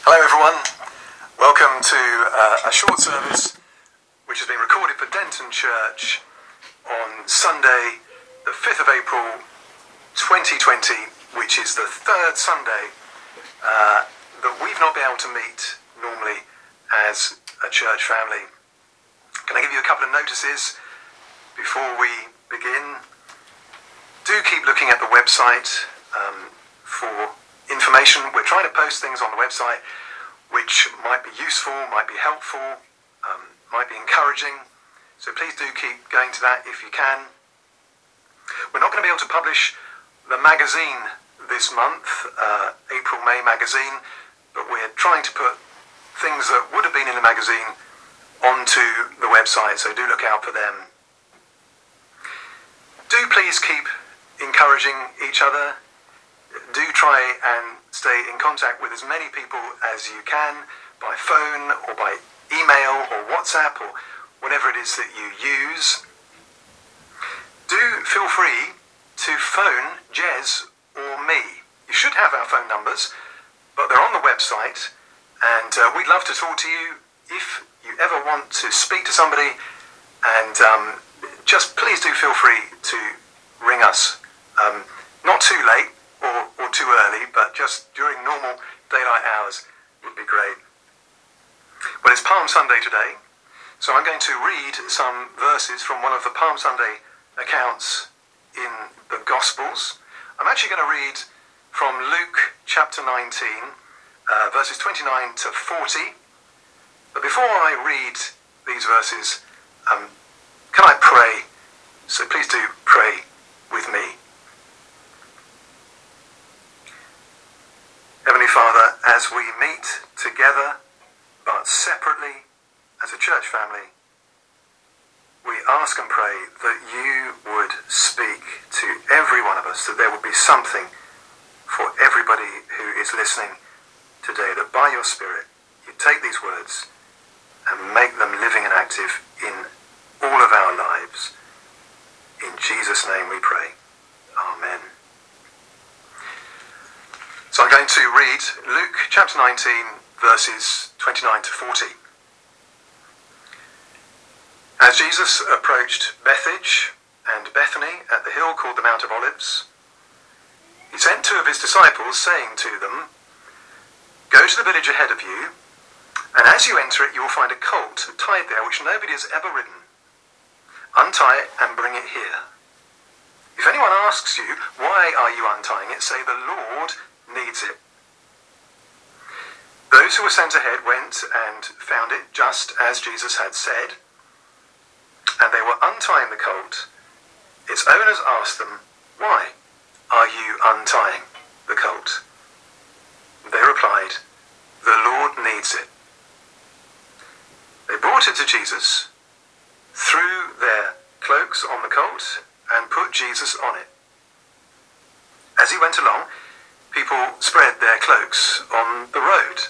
Hello everyone, welcome to a short service which has been recorded for Denton Church on Sunday the 5th of April 2020, which is the third Sunday that we've not been able to meet normally as a church family. Can I give you a couple of notices before we begin? Do keep looking at the website for information. We're trying to post things on the website which might be useful, might be helpful, might be encouraging. So please do keep going to that if you can. We're not going to be able to publish the magazine this month, April-May magazine, but we're trying to put things that would have been in the magazine onto the website, so do look out for them. Do please keep encouraging each other. Do try and stay in contact with as many people as you can by phone or by email or WhatsApp or whatever it is that you use. Do feel free to phone Jez or me. You should have our phone numbers, but they're on the website, and we'd love to talk to you if you ever want to speak to somebody, and just please do feel free to ring us. Not too late or too early, but just during normal daylight hours would be great. Well, it's Palm Sunday today, so I'm going to read some verses from one of the Palm Sunday accounts in the Gospels. I'm actually going to read from Luke chapter 19, verses 29 to 40. But before I read these verses, can I pray? So please do pray with me. Heavenly Father, as we meet together, but separately as a church family, we ask and pray that you would speak to every one of us, that there would be something for everybody who is listening today, that by your Spirit you take these words and make them living and active in all of our lives. In Jesus' name we pray. Amen. So I'm going to read Luke chapter 19, verses 29 to 40. As Jesus approached Bethphage and Bethany at the hill called the Mount of Olives, he sent two of his disciples, saying to them, "Go to the village ahead of you, and as you enter it you will find a colt tied there which nobody has ever ridden. Untie it and bring it here. If anyone asks you, 'Why are you untying it?' say, 'The Lord needs it.'" Those who were sent ahead went and found it just as Jesus had said, and they were untying the colt. Its owners asked them, "Why are you untying the colt?" They replied, "The Lord needs it." They brought it to Jesus, threw their cloaks on the colt, and put Jesus on it. As he went along, people spread their cloaks on the road.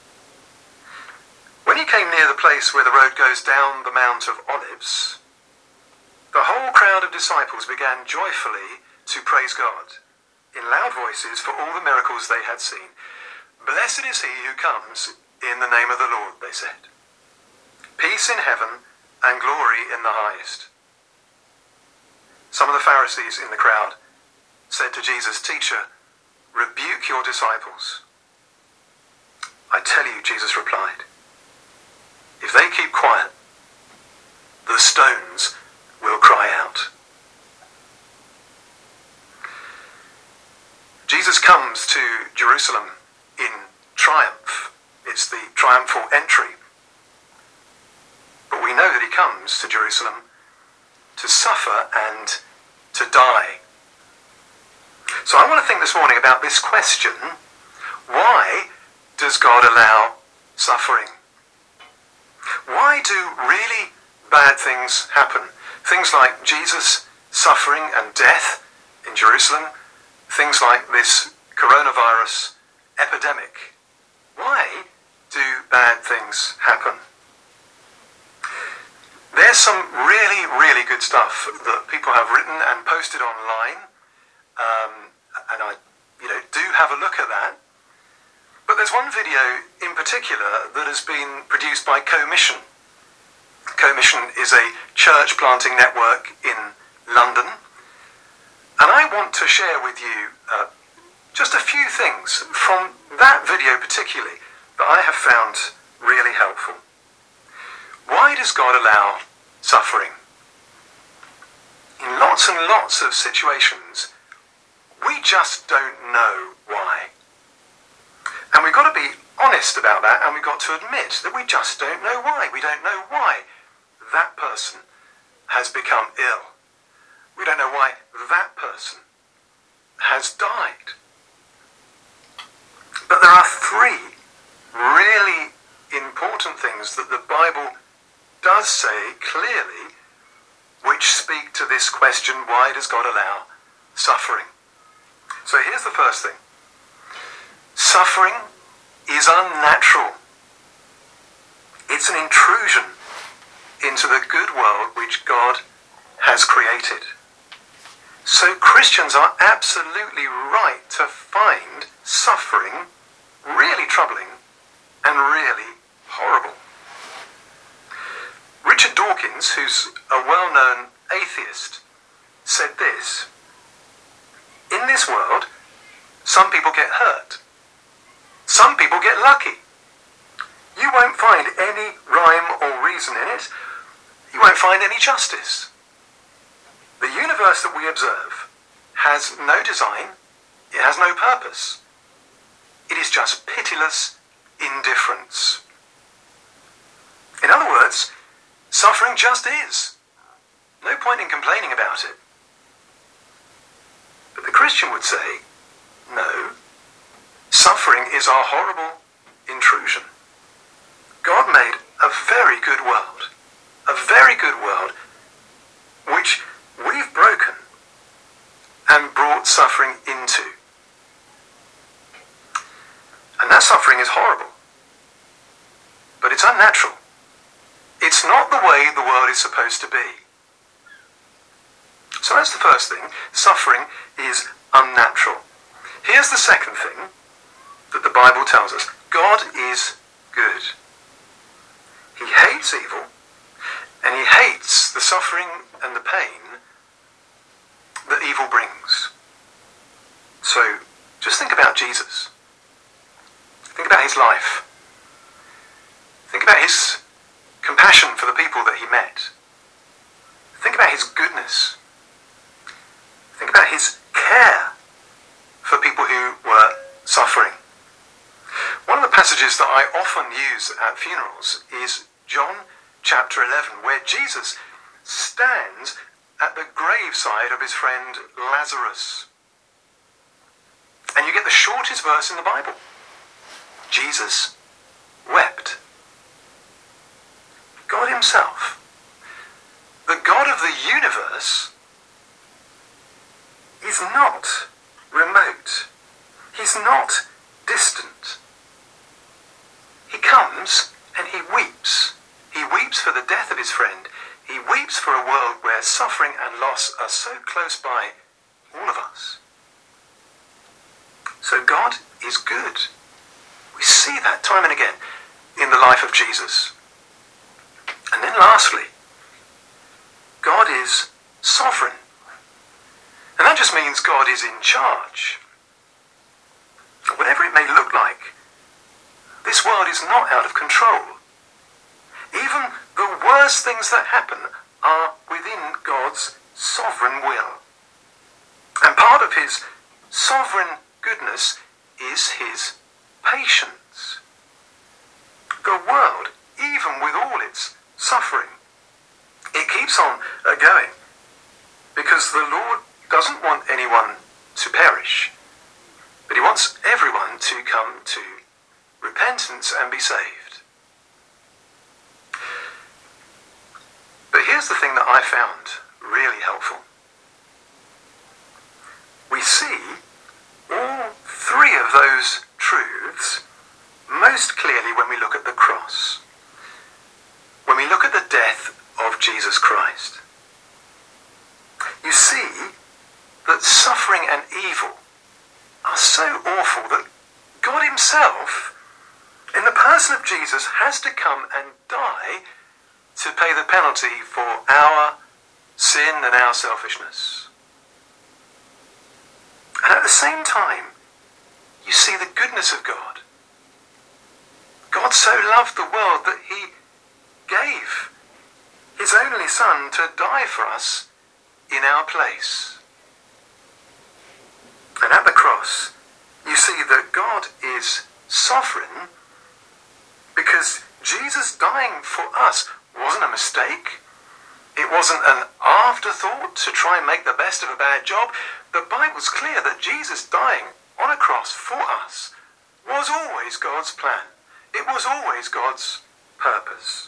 When he came near the place where the road goes down the Mount of Olives, the whole crowd of disciples began joyfully to praise God in loud voices for all the miracles they had seen. "Blessed is he who comes in the name of the Lord," they said. "Peace in heaven and glory in the highest." Some of the Pharisees in the crowd said to Jesus, "Teacher, rebuke your disciples." "I tell you," Jesus replied, "if they keep quiet, the stones will cry out." Jesus comes to Jerusalem in triumph. It's the triumphal entry. But we know that he comes to Jerusalem to suffer and to die. So I want to think this morning about this question: why does God allow suffering? Why do really bad things happen? Things like Jesus suffering and death in Jerusalem, things like this coronavirus epidemic. Why do bad things happen? There's some really, really good stuff that people have written and posted online, and I do have a look at that. But there's one video in particular that has been produced by Co-Mission. Co-Mission is a church planting network in London. And I want to share with you just a few things from that video particularly that I have found really helpful. Why does God allow suffering? In lots and lots of situations, we just don't know why. And we've got to be honest about that, and we've got to admit that we just don't know why. We don't know why that person has become ill. We don't know why that person has died. But there are three really important things that the Bible does say clearly which speak to this question, why does God allow suffering? So here's the first thing. Suffering is unnatural. It's an intrusion into the good world which God has created. So Christians are absolutely right to find suffering really troubling and really horrible. Richard Dawkins, who's a well-known atheist, said this: in this world, some people get hurt. Some people get lucky. You won't find any rhyme or reason in it. You won't find any justice. The universe that we observe has no design. It has no purpose. It is just pitiless indifference. In other words, suffering just is. No point in complaining about it. But the Christian would say, no, suffering is our horrible intrusion. God made a very good world, which we've broken and brought suffering into. And that suffering is horrible, but it's unnatural. It's not the way the world is supposed to be. So that's the first thing. Suffering is unnatural. Here's the second thing that the Bible tells us. God is good. He hates evil, and he hates the suffering and the pain that evil brings. So just think about Jesus. Think about his life. Think about his compassion for the people that he met. Think about his goodness. Think about his care for people who were suffering. One of the passages that I often use at funerals is John chapter 11, where Jesus stands at the graveside of his friend Lazarus. And you get the shortest verse in the Bible. Jesus wept. God himself, the God of the universe, is not remote. He's not distant. He comes and he weeps. He weeps for the death of his friend. He weeps for a world where suffering and loss are so close by all of us. So God is good. We see that time and again in the life of Jesus. And then lastly, God is sovereign. And that just means God is in charge. Whatever it may look like, this world is not out of control. Even the worst things that happen are within God's sovereign will. And part of his sovereign goodness is his patience. The world, even with all its suffering, it keeps on going because the Lord doesn't want anyone to perish, but he wants everyone to come to repentance and be saved. But here's the thing that I found really helpful. We see all three of those truths most clearly when we look at the cross, when we look at the death of Jesus Christ. You see that suffering and evil are so awful that God himself himself, in the person of Jesus, has to come and die to pay the penalty for our sin and our selfishness. And at the same time, you see the goodness of God. God so loved the world that he gave his only Son to die for us in our place. And at the cross, you see that God is sovereign because Jesus dying for us wasn't a mistake. It wasn't an afterthought to try and make the best of a bad job. The Bible's clear that Jesus dying on a cross for us was always God's plan. It was always God's purpose.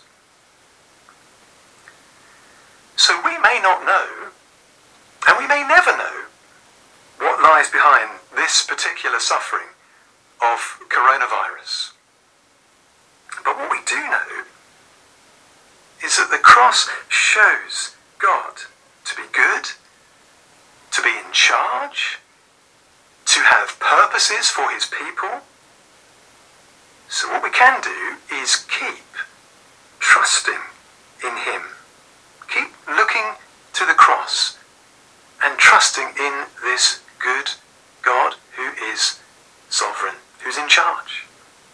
So we may not know, and we may never know, what lies behind this particular suffering of coronavirus. But what we do know is that the cross shows God to be good, to be in charge, to have purposes for his people. So what we can do is keep trusting in him. Keep looking to the cross and trusting in this good God who is sovereign, who's in charge.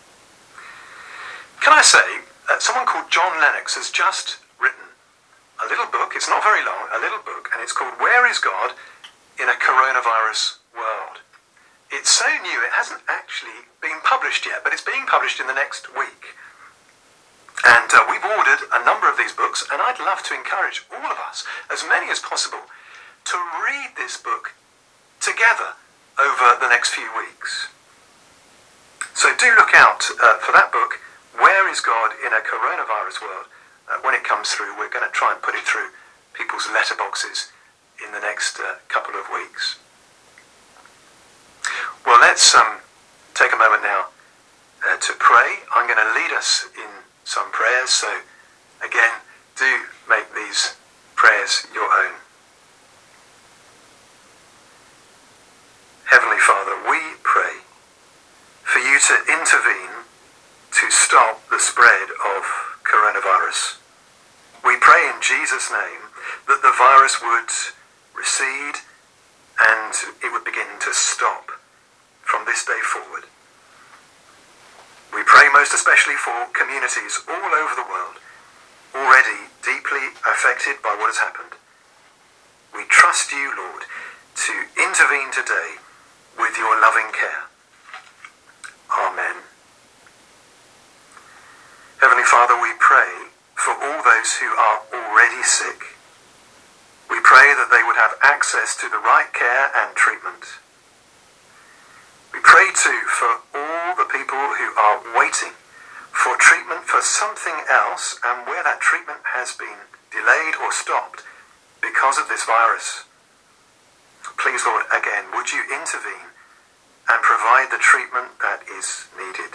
Can I say, someone called John Lennox has just written a little book, it's not very long, a little book, and it's called Where is God in a Coronavirus World? It's so new it hasn't actually been published yet, but it's being published in the next week. And we've ordered a number of these books, and I'd love to encourage all of us, as many as possible, to read this book together over the next few weeks. So do look out for that book, Where is God in a Coronavirus World? When it comes through, we're going to try and put it through people's letterboxes in the next couple of weeks. Well, let's take a moment now to pray. I'm going to lead us in some prayers, so again, do make these prayers your own. Heavenly Father, we pray for you to intervene to stop the spread of coronavirus. We pray in Jesus' name that the virus would recede and it would begin to stop from this day forward. We pray most especially for communities all over the world, already deeply affected by what has happened. We trust you, Lord, to intervene today with your loving care. Amen. Heavenly Father, we pray for all those who are already sick. We pray that they would have access to the right care and treatment. We pray too for all the people who are waiting for treatment for something else and where that treatment has been delayed or stopped because of this virus. Please, Lord, again, would you intervene and provide the treatment that is needed?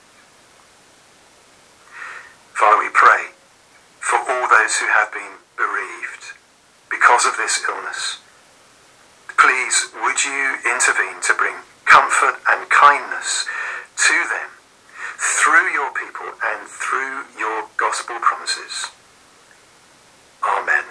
Father, we pray for all those who have been bereaved because of this illness. Please, would you intervene to bring comfort and kindness to them through your people and through your gospel promises. Amen.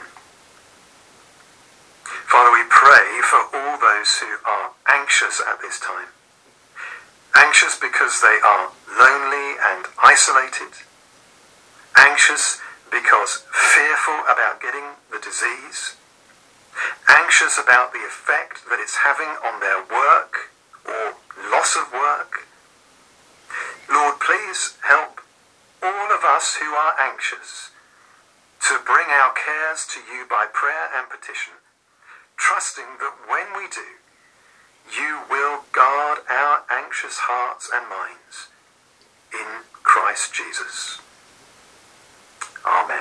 Father, we pray for all those who are anxious at this time. Anxious because they are lonely and isolated. Anxious because fearful about getting the disease. Anxious about the effect that it's having on their work or loss of work. Lord, please help all of us who are anxious to bring our cares to you by prayer and petition, trusting that when we do, you will guard our anxious hearts and minds in Christ Jesus. Amen.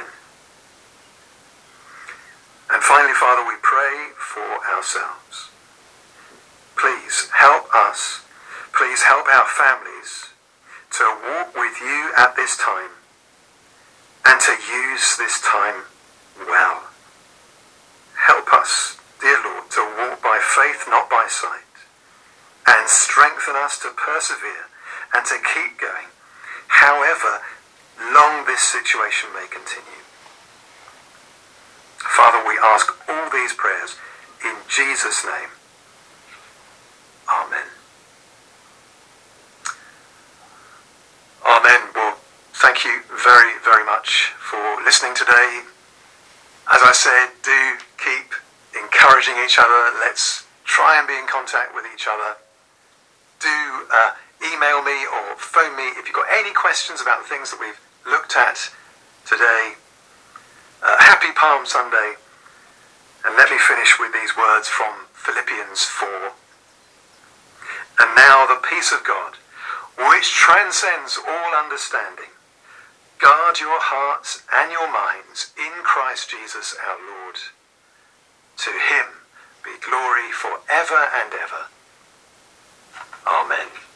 And finally, Father, we pray for ourselves. Please help us, please help our families to walk with you at this time and to use this time well. Help us, dear Lord, to walk by faith, not by sight, and strengthen us to persevere and to keep going, however long this situation may continue. Father, we ask all these prayers in Jesus' name. Amen. Amen. Well, thank you very, very much for listening today. As I said, do keep encouraging each other. Let's try and be in contact with each other. Do email me or phone me if you've got any questions about the things that we've looked at today. Happy Palm Sunday. And let me finish with these words from Philippians 4. And now the peace of God, which transcends all understanding, guard your hearts and your minds in Christ Jesus our Lord. To him be glory forever and ever. Amen.